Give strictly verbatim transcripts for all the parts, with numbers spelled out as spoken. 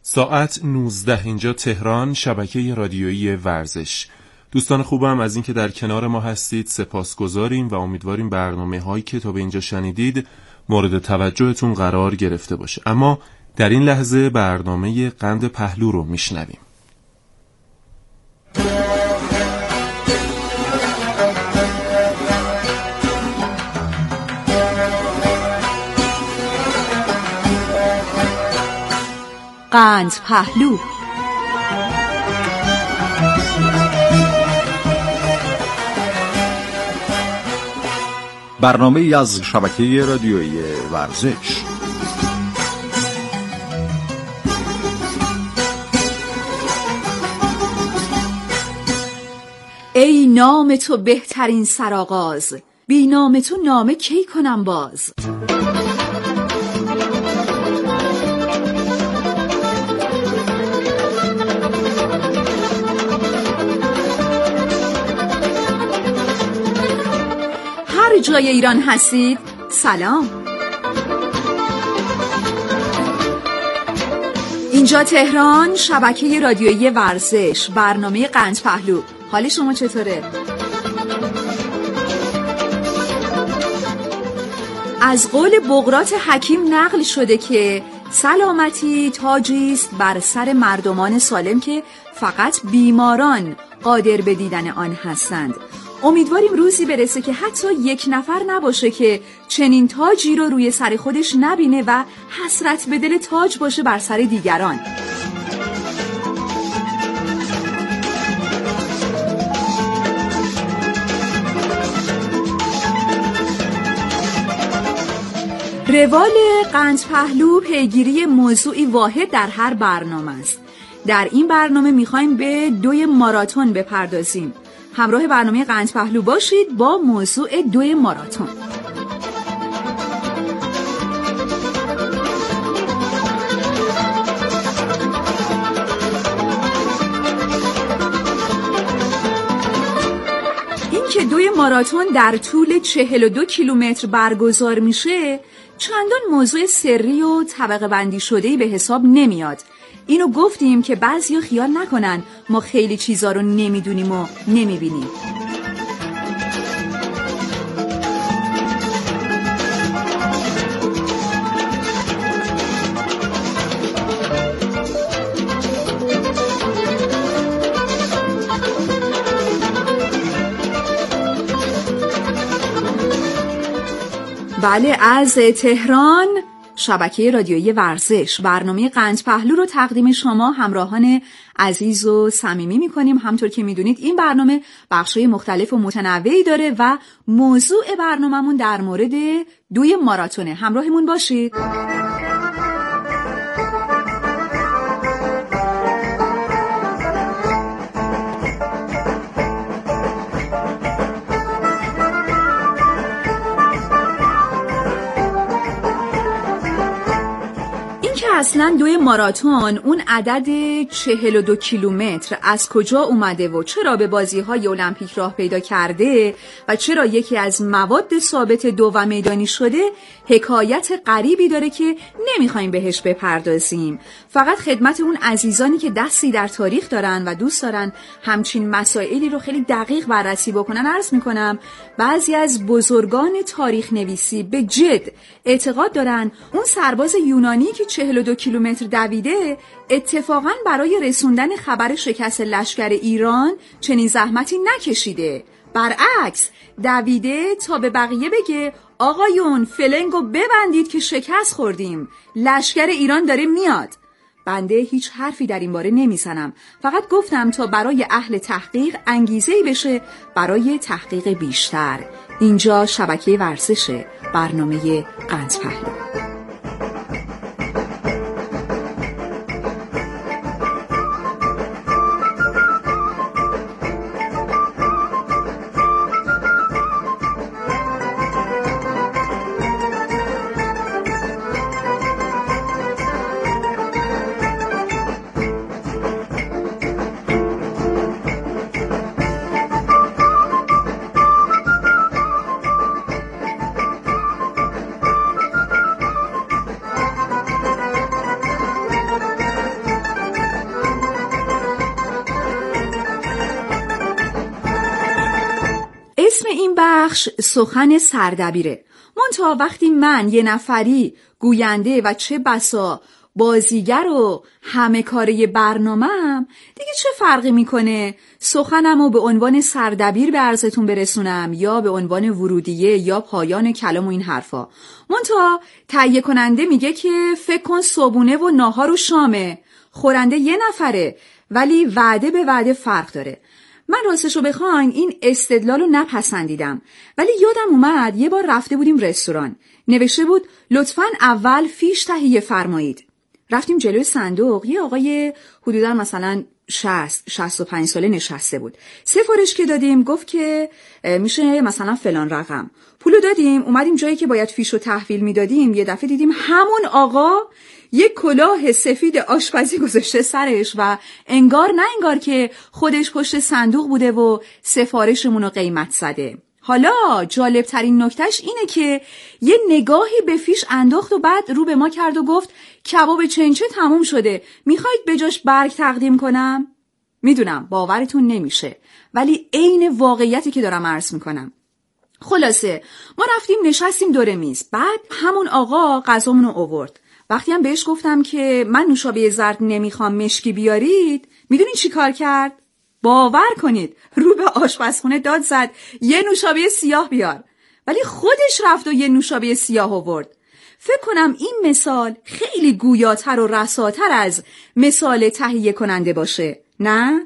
ساعت نوزده اینجا تهران، شبکه رادیویی ورزش. دوستان خوبم از اینکه در کنار ما هستید سپاسگزاریم و امیدواریم برنامه هایی که تا به اینجا شنیدید مورد توجهتون قرار گرفته باشه. اما در این لحظه برنامه قند پهلو رو میشنویم. قند پهلو. برنامه از شبکه رادیویی ورزش. ای نام تو بهترین سرآغاز، بی نام تو نامه کی کنم باز. هر جای ایران هستید سلام. اینجا تهران، شبکه رادیویی ورزش، برنامه قند پهلو. حال شما چطوره؟ از قول بقراط حکیم نقل شده که سلامتی تاجی است بر سر مردمان سالم که فقط بیماران قادر به دیدن آن هستند. امیدواریم روزی برسه که حتی یک نفر نباشه که چنین تاجی رو روی سر خودش نبینه و حسرت به دل تاج باشه بر سر دیگران. روال قند پهلو پیگیری موضوعی واحد در هر برنامه است. در این برنامه میخوایم به دوی ماراتون بپردازیم. همراه برنامه قند پهلو باشید با موضوع دوی ماراتون. این که دوی ماراتون در طول چهل و دو کیلومتر برگزار میشه چندان موضوع سری و طبقه بندی شده‌ای به حساب نمیاد. اینو گفتیم که بعضیا خیال نکنن ما خیلی چیزا رو نمیدونیم و نمیبینیم. بله، از تهران شبکه رادیویی ورزش برنامه قند پهلو رو تقدیم شما همراهان عزیز و صمیمی می‌کنیم. همطور که می‌دونید این برنامه بخش‌های مختلف و متنوعی داره و موضوع برنامه‌مون در مورد دوی ماراتونه. همراهمون باشید. اصلا دوی ماراتون، اون عدد چهل و دو کیلومتر از کجا اومده و چرا به بازی‌های المپیک راه پیدا کرده و چرا یکی از مواد ثابت دو و میدانی شده، حکایت غریبی داره که نمیخوایم بهش بپردازیم. فقط خدمت اون عزیزانی که دستی در تاریخ دارن و دوست دارن همچین مسائلی رو خیلی دقیق بررسی بکنن عرض میکنم بعضی از بزرگان تاریخ نویسی به جد اعتقاد دارن اون سرباز یونانی که چهل و دو کیلومتر دویده اتفاقاً برای رسوندن خبر شکست لشکر ایران چنین زحمتی نکشیده. برعکس دویده تا به بقیه بگه آقایون فلنگو ببندید که شکست خوردیم، لشکر ایران داره میاد. بنده هیچ حرفی در این باره نمیزنم، فقط گفتم تا برای اهل تحقیق انگیزه‌ای بشه برای تحقیق بیشتر. اینجا شبکه ورزشه، برنامه قند پهلو. بخش سخن سردبیره. منتها وقتی من یه نفری گوینده و چه بسا بازیگر و همه کاره برنامه‌ام، دیگه چه فرقی میکنه سخنمو به عنوان سردبیر به عرضتون برسونم یا به عنوان ورودیه یا پایان کلام و این حرفا. منتها تهیه کننده میگه که فکر کن صبحونه و ناهار و شامه، خورنده یه نفره ولی وعده به وعده فرق داره. من راستشو بخواین این استدلالو نپسندیدم، ولی یادم اومد یه بار رفته بودیم رستوران، نوشته بود لطفاً اول فیش تهیه فرمایید. رفتیم جلوی صندوق، یه آقای حدوداً مثلا شصت شصت و پنج ساله نشسته بود. سفارش که دادیم گفت که میشه مثلا فلان رقم. پولو دادیم، اومدیم جایی که باید فیشو تحویل میدادیم، یه دفعه دیدیم همون آقا یک کلاه سفید آشپزی گذاشته سرش و انگار نه انگار که خودش پشت صندوق بوده و سفارشمون رو قیمت زده. حالا جالب ترین نکتهش اینه که یه نگاهی به فیش انداخت و بعد رو به ما کرد و گفت کباب چنچه تموم شده، میخواید به جاش برگ تقدیم کنم؟ میدونم باورتون نمیشه، ولی عین واقعیتی که دارم عرض میکنم. خلاصه ما رفتیم نشستیم دور میز، بعد همون آقا غذامون رو آورد. وقتی هم بهش گفتم که من نوشابه زرد نمیخوام مشکی بیارید، میدونین چی کار کرد؟ باور کنید رو به آشپزخونه داد زد یه نوشابه سیاه بیار، ولی خودش رفت و یه نوشابه سیاه آورد. فکر کنم این مثال خیلی گویاتر و رساتر از مثال تهیه کننده باشه، نه؟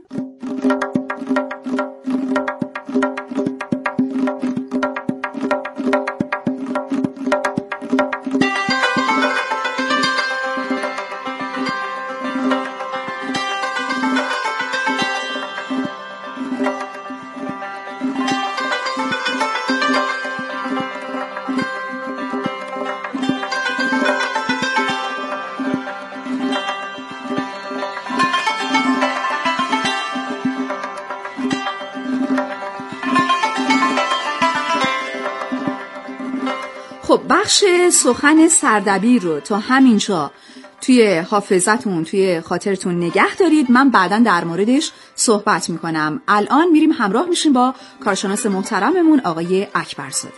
خب بخش سخن سردبیر رو تا همینجا توی حافظتون توی خاطرتون نگه دارید، من بعداً در موردش صحبت میکنم. الان میریم همراه میشیم با کارشناس محترممون آقای اکبرزاده.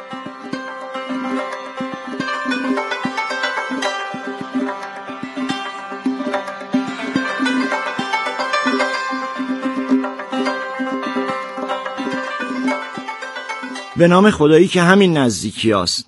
به نام خدایی که همین نزدیکی هست.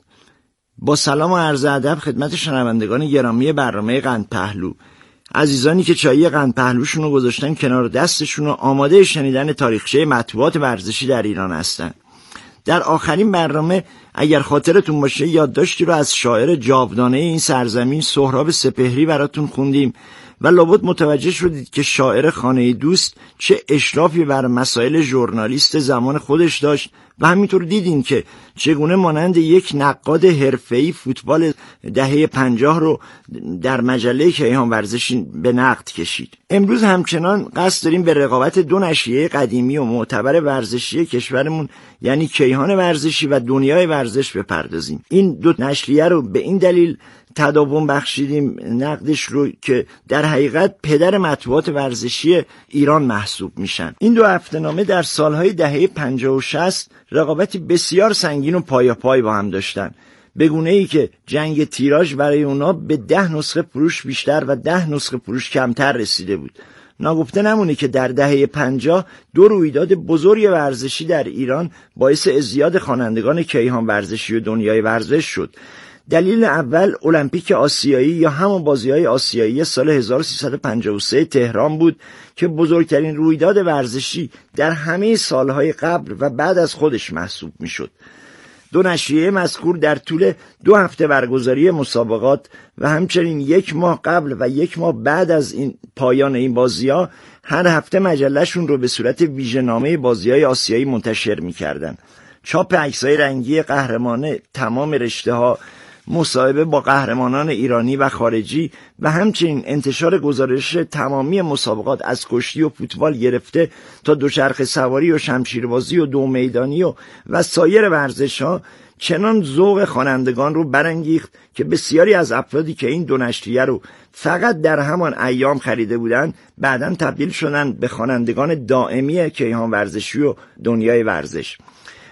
با سلام و عرض ادب خدمت شنوندگان گرامی برنامه قند پهلو، عزیزانی که چایی قند پهلوشون رو گذاشتن کنار دستشون و آماده شنیدن تاریخچه مطبوعات ورزشی در ایران هستن. در آخرین برنامه اگر خاطرتون باشه یادداشتی رو از شاعر جاودانه این سرزمین سهراب سپهری براتون خوندیم و لابد متوجه شدید که شاعر خانه دوست چه اشرافی بر مسائل ژورنالیست زمان خودش داشت و همینطور دیدین که چگونه مانند یک نقاد حرفه‌ای فوتبال دهه پنجاه رو در مجله کیهان ورزشی به نقد کشید. امروز همچنان قصد داریم به رقابت دو نشریه قدیمی و معتبر ورزشی کشورمون یعنی کیهان ورزشی و دنیای ورزش بپردازیم. این دو نشریه رو به این دلیل تداوم بخشیدیم نقدش رو که در حقیقت پدر مطبوعات ورزشی ایران محسوب میشن. این دو هفته‌نامه در سالهای دهه پنجاه و شصت رقابتی بسیار سنگین و پایاپای با هم داشتن، به گونه‌ای که جنگ تیراژ برای اونا به ده نسخه فروش بیشتر و ده نسخه فروش کمتر رسیده بود. ناگفته نمونه که در دهه پنجاه دو رویداد بزرگ ورزشی در ایران باعث ازدیاد خوانندگان کیهان ورزشی و دنیای ورزش شد. دلیل اول المپیک آسیایی یا همون بازی‌های آسیایی سال هزار و سیصد و پنجاه و سه تهران بود که بزرگترین رویداد ورزشی در همه سالهای قبل و بعد از خودش محسوب میشد. دو نشریه مذکور در طول دو هفته برگزاری مسابقات و همچنین یک ماه قبل و یک ماه بعد از این پایان این بازی‌ها هر هفته مجله‌شون رو به صورت ویژه‌نامه بازی‌های آسیایی منتشر می‌کردن. چاپ عکس‌های رنگی قهرمانه تمام رشته‌ها، مصاحبه با قهرمانان ایرانی و خارجی و همچنین انتشار گزارش تمامی مسابقات از کشتی و فوتبال گرفته تا دوچرخه سواری و شمشیربازی و دو میدانی و, و سایر ورزش‌ها چنان ذوق خوانندگان رو برانگیخت که بسیاری از افرادی که این دو نشریه رو فقط در همان ایام خریده بودند بعداً تبدیل شدند به خوانندگان دائمی کیهان ورزشی و دنیای ورزش.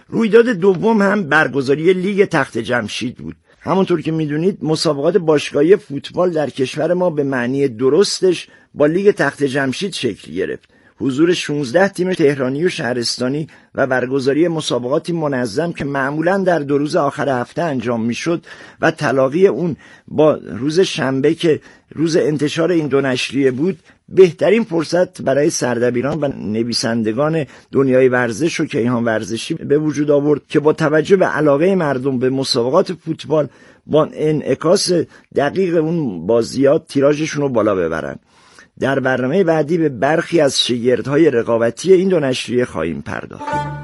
رویداد دوم هم برگزاری لیگ تخت جمشید بود. همونطور که میدونید مسابقات باشگاهی فوتبال در کشور ما به معنی درستش با لیگ تخت جمشید شکل گرفت. حضور شانزده تیم تهرانی و شهرستانی و برگزاری مسابقاتی منظم که معمولاً در دو روز آخر هفته انجام میشد و تلاقی اون با روز شنبه که روز انتشار این دو نشریه بود، بهترین فرصت برای سردبیران و نویسندگان دنیای ورزش و کیهان ورزشی به وجود آورد که با توجه به علاقه مردم به مسابقات فوتبال با انعکاس دقیق اون بازیات تیراژشون رو بالا ببرن. در برنامه بعدی به برخی از شگردهای رقابتی این دو نشریه خواهیم پرداخت.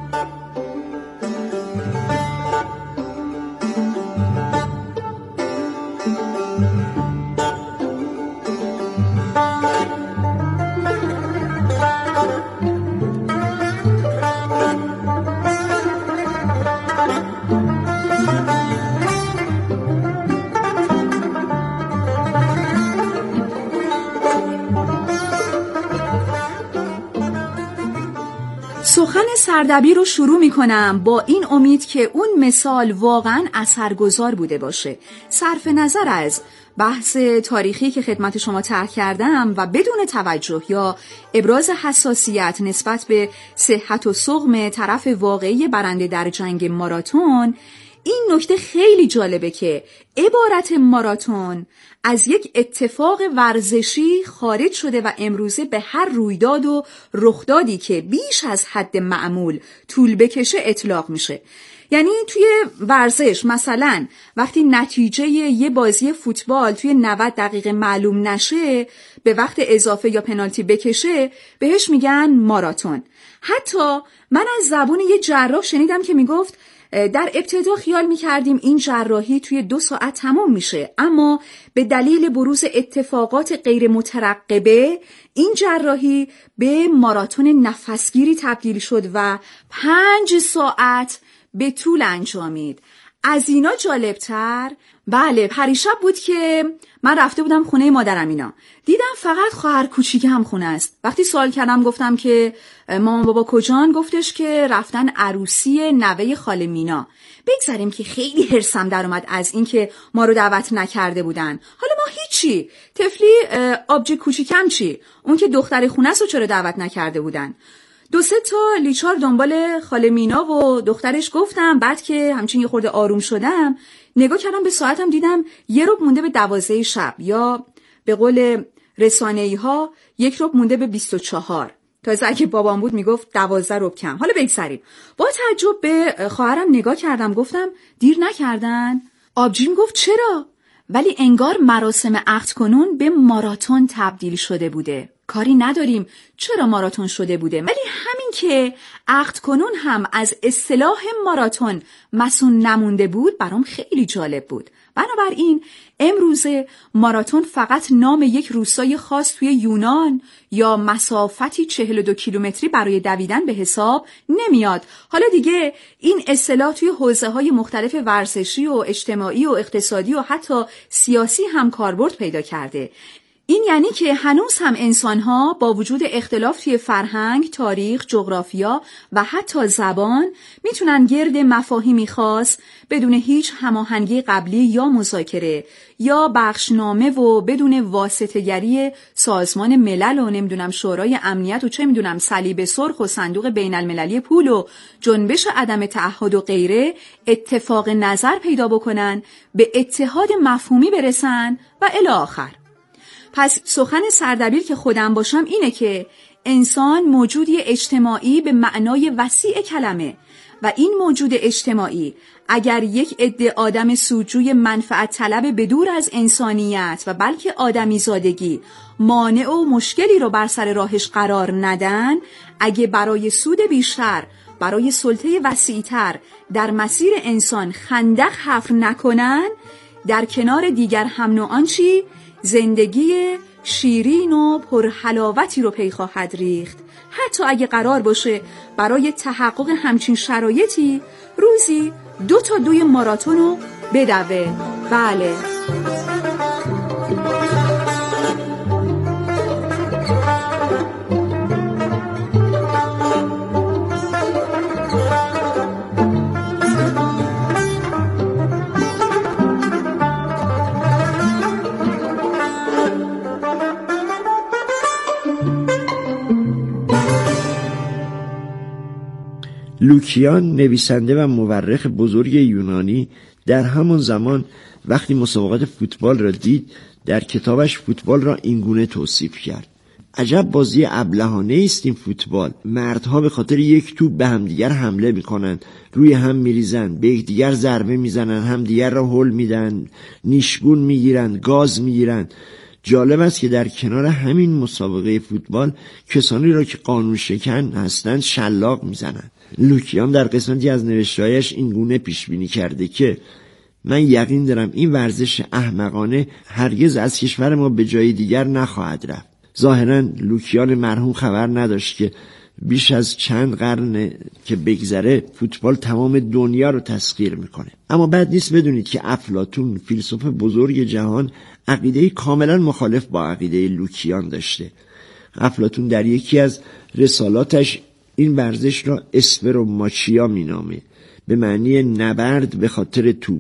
سخن سردبیر رو شروع می کنم با این امید که اون مثال واقعا اثرگذار بوده باشه. صرف نظر از بحث تاریخی که خدمت شما طرح کردم و بدون توجه یا ابراز حساسیت نسبت به صحت و سقم طرف واقعی برنده در جنگ ماراتون، این نکته خیلی جالبه که عبارت ماراتون از یک اتفاق ورزشی خارج شده و امروزه به هر رویداد و رخدادی که بیش از حد معمول طول بکشه اطلاق میشه. یعنی توی ورزش مثلا وقتی نتیجه یه بازی فوتبال توی نود دقیقه معلوم نشه، به وقت اضافه یا پنالتی بکشه، بهش میگن ماراتون. حتی من از زبون یه جراح شنیدم که میگفت در ابتدا خیال می‌کردیم این جراحی توی دو ساعت تمام میشه، اما به دلیل بروز اتفاقات غیر مترقبه این جراحی به ماراتون نفسگیری تبدیل شد و پنج ساعت به طول انجامید. از اینا جالبتر، بله، پریشب بود که من رفته بودم خونه مادرم، اینا دیدم فقط خواهر کوچیکم خونه است. وقتی سوال کردم گفتم که مامان بابا کجان، گفتش که رفتن عروسی نوه خاله مینا. بگذاریم که خیلی حرصم در اومد از این که ما رو دعوت نکرده بودن. حالا ما هیچی، طفلی آبجی کوچیکم چی، اون که دختر خونه است و چرا دعوت نکرده بودن. دو سه تا لیچار دنبال خاله مینا و دخترش گفتم. بعد که همچین یه خورده آروم شدم نگاه کردم به ساعتم، دیدم یه ربع مونده به دوازده شب، یا به قول رسانه‌ای ها یک ربع مونده به بیست و چهار. تازه اگه بابام بود میگفت دوازده ربع کم. حالا بگذریم. با تعجب به خواهرم نگاه کردم، گفتم دیر نکردن؟ آبجیم گفت چرا؟ ولی انگار مراسم عقد کنون به ماراتون تبدیل شده بوده. کاری نداریم چرا ماراتون شده بوده، ولی همین که عقد کنون هم از اصطلاح ماراتون مسون نمونده بود برام خیلی جالب بود. بنابراین امروزه ماراتون فقط نام یک روستای خاص توی یونان یا مسافتی چهل و دو کیلومتری برای دویدن به حساب نمیاد. حالا دیگه این اصطلاح توی حوزه‌های مختلف ورزشی و اجتماعی و اقتصادی و حتی سیاسی هم کاربرد پیدا کرده. این یعنی که هنوز هم انسان‌ها با وجود اختلاف توی فرهنگ، تاریخ، جغرافیا و حتی زبان میتونن گرد مفاهیمی خاص بدون هیچ هماهنگی قبلی یا مذاکره یا بخشنامه و بدون واسطه‌گری سازمان ملل و نمیدونم شورای امنیت و چه میدونم صلیب سرخ و صندوق بین المللی پول و جنبش عدم تعهد و غیره اتفاق نظر پیدا بکنن، به اتحاد مفهومی برسن و الی آخر. پس سخن سردبیر که خودم باشم اینه که انسان موجودی اجتماعی به معنای وسیع کلمه و این موجود اجتماعی اگر یک عده آدم سودجوی منفعت طلب بدور از انسانیت و بلکه آدمی زادگی مانع و مشکلی رو بر سر راهش قرار ندن، اگه برای سود بیشتر، برای سلطه وسیع‌تر در مسیر انسان خندق حفر نکنن، در کنار دیگر هم نوعان چی؟ زندگی شیرین و پرحلاوتی رو پی خواهد ریخت. حتی اگه قرار باشه برای تحقق همچین شرایطی روزی دو تا دوی ماراتون رو بدوه. بله. لوکیان نویسنده و مورخ بزرگ یونانی در همان زمان وقتی مسابقات فوتبال را دید در کتابش فوتبال را اینگونه توصیف کرد: عجب بازی ابلهانه است این فوتبال. مردها به خاطر یک توپ به همدیگر حمله میکنند، روی هم میریزند، به یکدیگر ضربه میزنند، همدیگر را هول میدن، نیشگون میگیرند، گاز میگیرند. جالب است که در کنار همین مسابقه فوتبال کسانی را که قانون شکن هستند شلاق میزنند. لوکیان در قسمتی از نوشته‌هایش این گونه پیش بینی کرده که من یقین دارم این ورزش احمقانه هرگز از کشور ما به جای دیگر نخواهد رفت. ظاهراً لوکیان مرحوم خبر نداشت که بیش از چند قرن که بگذره فوتبال تمام دنیا رو تسخیر میکنه. اما بد نیست بدونید که افلاطون فیلسوف بزرگ جهان عقیده کاملا مخالف با عقیده لوکیان داشته. افلاطون در یکی از رسالاتش این ورزش را اسپروماچیا مینامه، به معنی نبرد به خاطر توپ.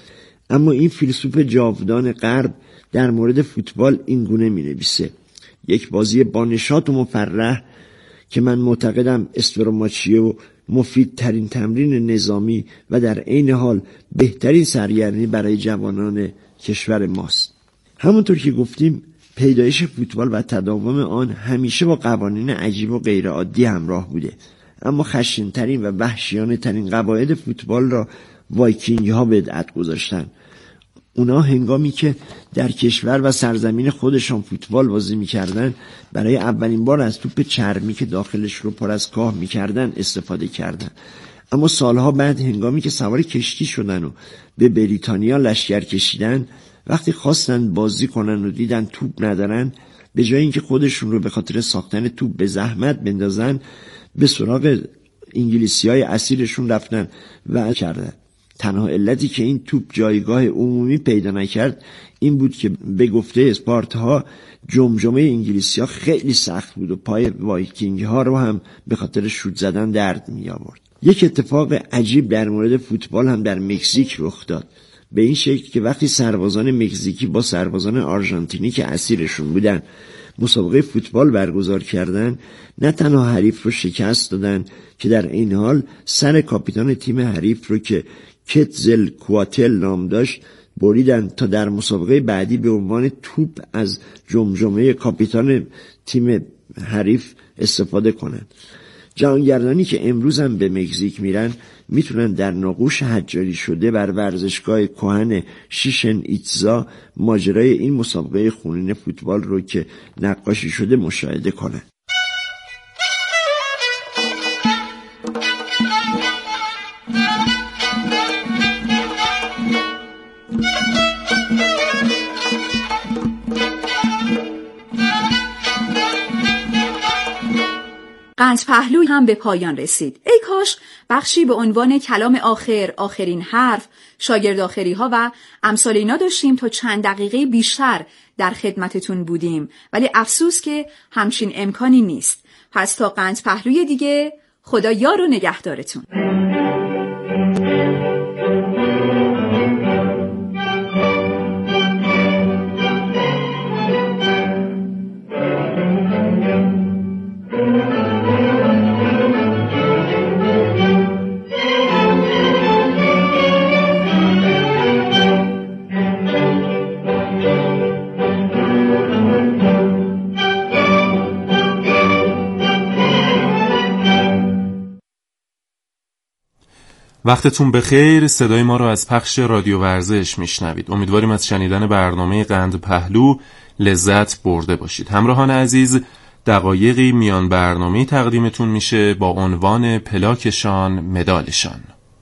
اما این فیلسوف جاودان غرب در مورد فوتبال این گونه مینویسه: یک بازی بانشات و مفرح که من معتقدم اسپروماچیو مفیدترین تمرین نظامی و در عین حال بهترین سرگرمی برای جوانان کشور ماست. همونطور که گفتیم پیدایش فوتبال و تداوم آن همیشه با قوانین عجیب و غیر عادی همراه بوده. اما خشن‌ترین و وحشیانه ترین قواعد فوتبال را وایکینگ ها بدعت گذاشتن. اونا هنگامی که در کشور و سرزمین خودشان فوتبال بازی میکردن برای اولین بار از توپ چرمی که داخلش رو پر از کاه میکردن استفاده کردن. اما سالها بعد هنگامی که سوار کشتی شدن و به بریتانیا لشکر کشیدن، وقتی خواستن بازی کنن و دیدن توپ ندارن، به جای اینکه خودشون رو به خاطر ساختن توپ به زحمت بندازن، به سراغ انگلیسی‌های اسیرشون رفتن و کردن. تنها علتی که این توپ جایگاه عمومی پیدا نکرد این بود که به گفته اسپارتاها جمجمه انگلیسی‌ها خیلی سخت بود و پای وایکینگ ها رو هم به خاطر شوت زدن درد می آورد. یک اتفاق عجیب در مورد فوتبال هم در مکزیک رخ داد، به این شکل که وقتی سربازان مکزیکی با سربازان آرژانتینی که اسیرشون بودن مسابقه فوتبال برگزار کردن، نه تنها حریف رو شکست دادن که در این حال سر کاپیتان تیم حریف رو که کتزلکواتل نام داشت بریدن تا در مسابقه بعدی به عنوان توپ از جمجمه کاپیتان تیم حریف استفاده کنند. جهانگردانی که امروز هم به مکزیک میرن میتونن در نقوش حجاری شده بر ورزشگاه کهن شیشن ایتزا ماجرای این مسابقه خونین فوتبال رو که نقاشی شده مشاهده کنن. قند پهلو هم به پایان رسید. ای کاش بخشی به عنوان کلام آخر، آخرین حرف، شاگرد آخری ها و امثال اینا داشتیم تا چند دقیقه بیشتر در خدمتتون بودیم، ولی افسوس که همچین امکانی نیست. پس تا قند پهلوی دیگه، خدا یار و نگهدارتون. وقتتون بخیر. صدای ما رو از پخش رادیو ورزش میشنوید. امیدواریم از شنیدن برنامه قند پهلو لذت برده باشید. همراهان عزیز، دقایقی میان برنامه تقدیمتون میشه با عنوان پلاکشان مدالشان.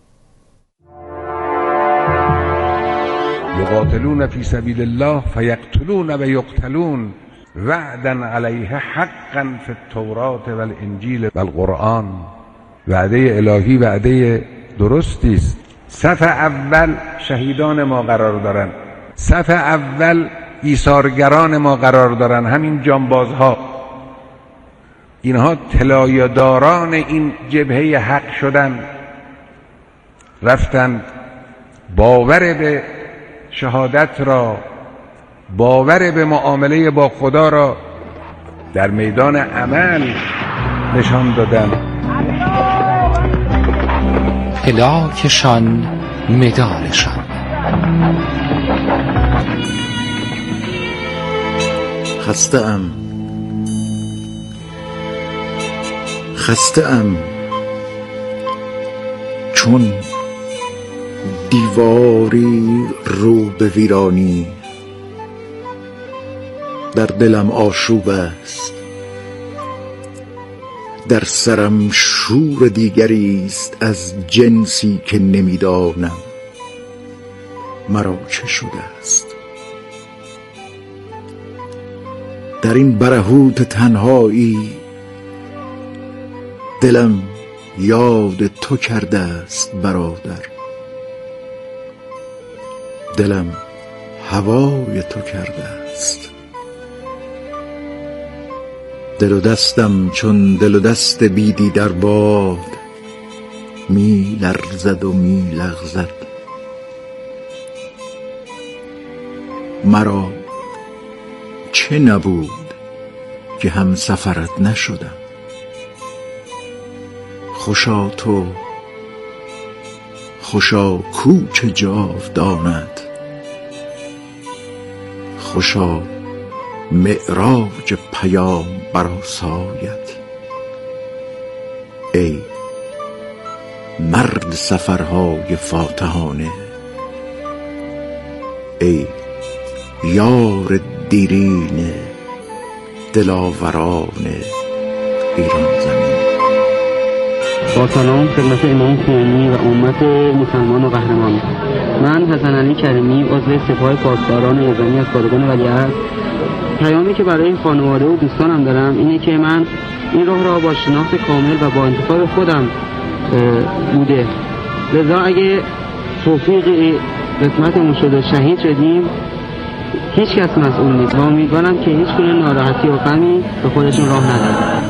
یقاتلون فی سبیل الله فیقتلون و یقتلون وعدا علیه حقا فی التوراة و الانجیل و القرآن. وعده الهی وعده درستی است. صف اول شهیدان ما قرار دارن، صف اول ایثارگران ما قرار دارن، همین جانبازها. اینها طلایه‌داران این جبهه حق شدن، رفتن باور به شهادت را، باور به معامله با خدا را در میدان عمل نشان دادن. هلاکشان مدارشان. خسته ام خسته ام چون دیواری رو به ویرانی، در دلم آشوب است، در سرم شور دیگری است از جنسی که نمیدانم مرا چه شده است. در این برهوت تنهایی دلم یاد تو کرده است برادر، دلم هوای تو کرده است. دل و دستم چون دل و دست بیدی در باد، می لرزد و می لغزد. مرا چه نبود که هم سفرت نشدم؟ خوشا تو، خوشا کوچ جاودانت، خوشا معراج پیام برآسایت. ای مرد سفرهای فاتحانه، ای یار دیرین دلاوران ایران زمین. با سلام خدمت امام خمینی و امت مسلمان و قهرمان. من حسن علی کریمی، عضو سپاه پاسداران نظامی از پادگان ولیعصر. پیامی که برای خانواده و دوستانم دارم اینه که من این راه را با شناخت کامل و با انتخاب خودم بوده، لذا اگه توفیق قسمتمون شده شهید شدیم هیچ کس مسئول نیست و امیدوارم که هیچ گونه ناراحتی و غمی به خودشون راه ندن.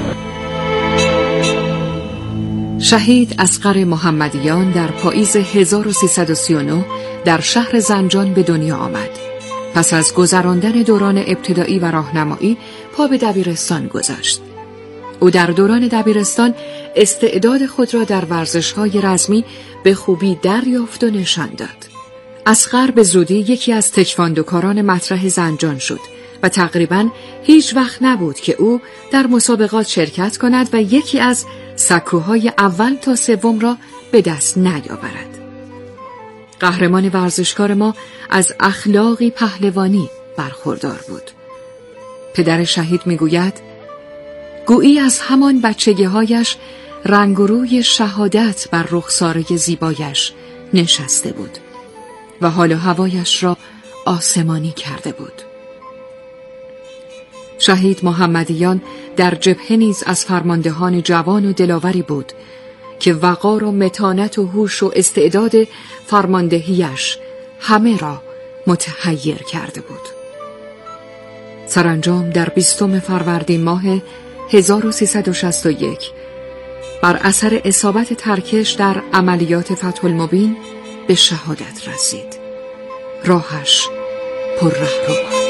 شهید اصغر محمدیان در پاییز هزار و سیصد و سی و نه در شهر زنجان به دنیا آمد. پس از گذراندن دوران ابتدایی و راهنمایی پا به دبیرستان گذاشت. او در دوران دبیرستان استعداد خود را در ورزش‌های رزمی به خوبی دریافت و نشان داد. اصغر به زودی یکی از تکواندوکاران مطرح زنجان شد و تقریباً هیچ وقت نبود که او در مسابقات شرکت کند و یکی از سکوهای اول تا سوم را به دست نیاورد. قهرمان ورزشکار ما از اخلاقی پهلوانی برخوردار بود. پدر شهید میگوید گویی از همان بچگی‌هایش رنگ و روی شهادت بر رخساره زیبایش نشسته بود و حال و هوایش را آسمانی کرده بود. شهید محمدیان در جبهه نیز از فرماندهان جوان و دلاوری بود که وقار و متانت و هوش و استعداد فرماندهیش همه را متحیر کرده بود. سرانجام در بیستم فروردین ماه هزار و سیصد و شصت و یک بر اثر اصابت ترکش در عملیات فتح المبین به شهادت رسید. راهش پر رهرو بود.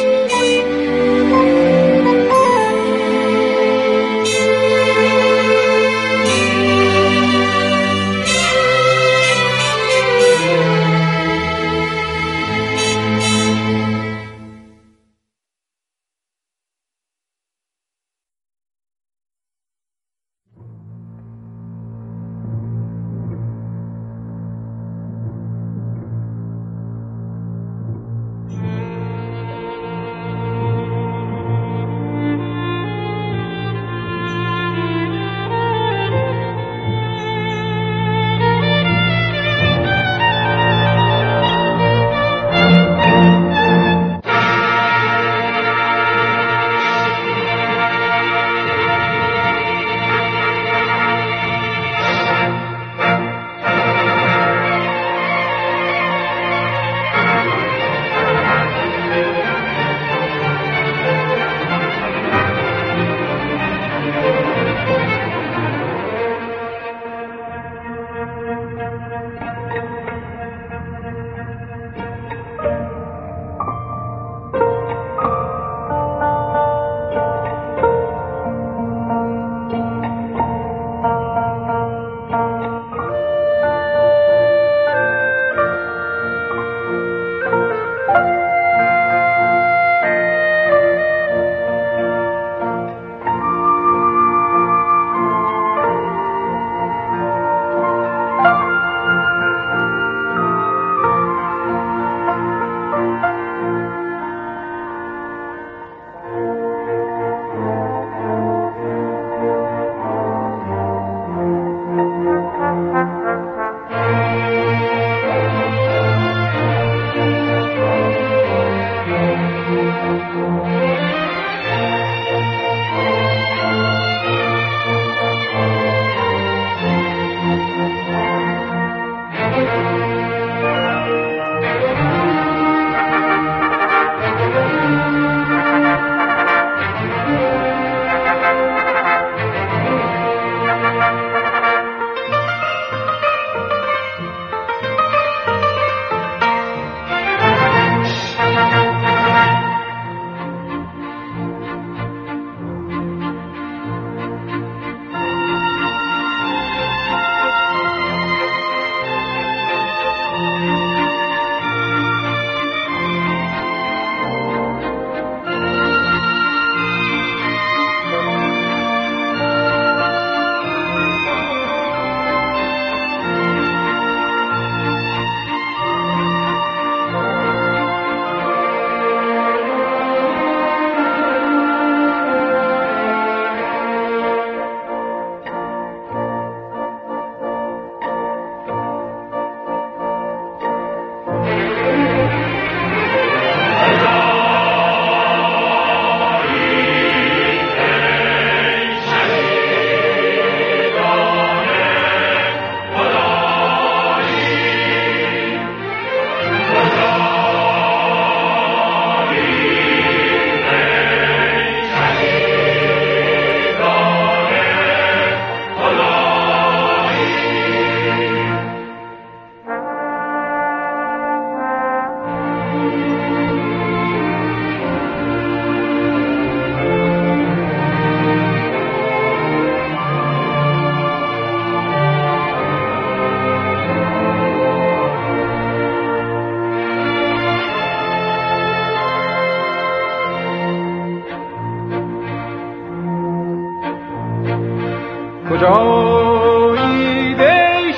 کجایید ای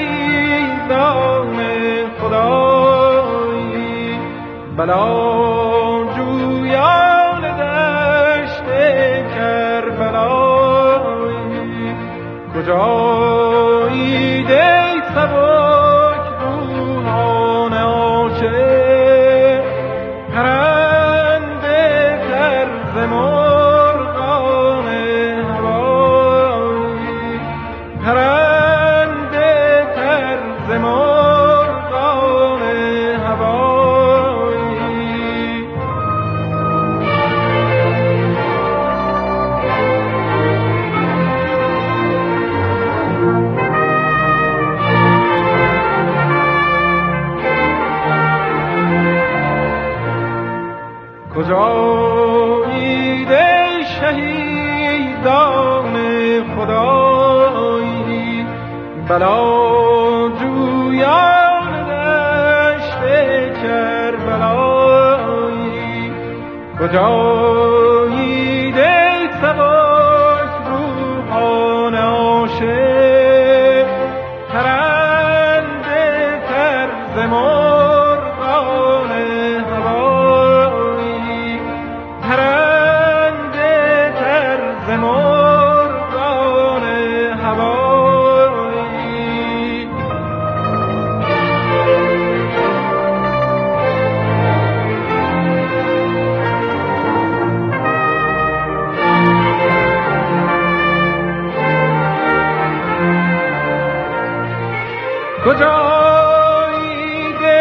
شهیدان خدایی بلا جویان دشت کربلایی کجایید ای سبک روحان عاشق پرنده در زمان کجایید ای شهیدان خدایی بلا جویان دشت کربلایی کجا